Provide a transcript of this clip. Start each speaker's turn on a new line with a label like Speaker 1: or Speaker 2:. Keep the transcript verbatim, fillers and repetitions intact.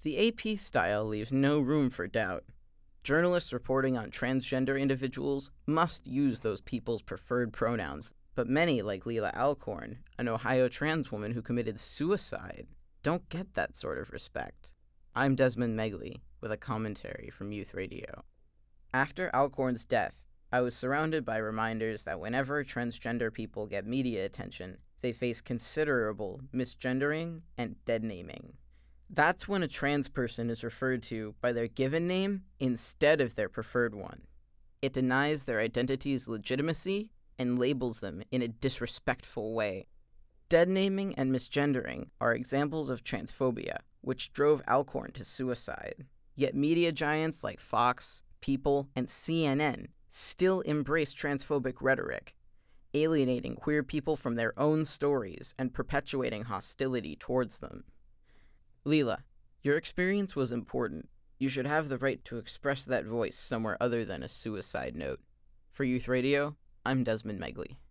Speaker 1: The A P style leaves no room for doubt. Journalists reporting on transgender individuals must use those people's preferred pronouns, but many, like Leila Alcorn, an Ohio trans woman who committed suicide, don't get that sort of respect. I'm Desmond Megley, with a commentary from Youth Radio. After Alcorn's death, I was surrounded by reminders that whenever transgender people get media attention, they face considerable misgendering and deadnaming. That's when a trans person is referred to by their given name instead of their preferred one. It denies their identity's legitimacy and labels them in a disrespectful way. Deadnaming and misgendering are examples of transphobia, which drove Alcorn to suicide. Yet media giants like Fox, People, and C N N still embrace transphobic rhetoric, alienating queer people from their own stories and perpetuating hostility towards them. Leila, your experience was important. You should have the right to express that voice somewhere other than a suicide note. For Youth Radio, I'm Desmond Megley.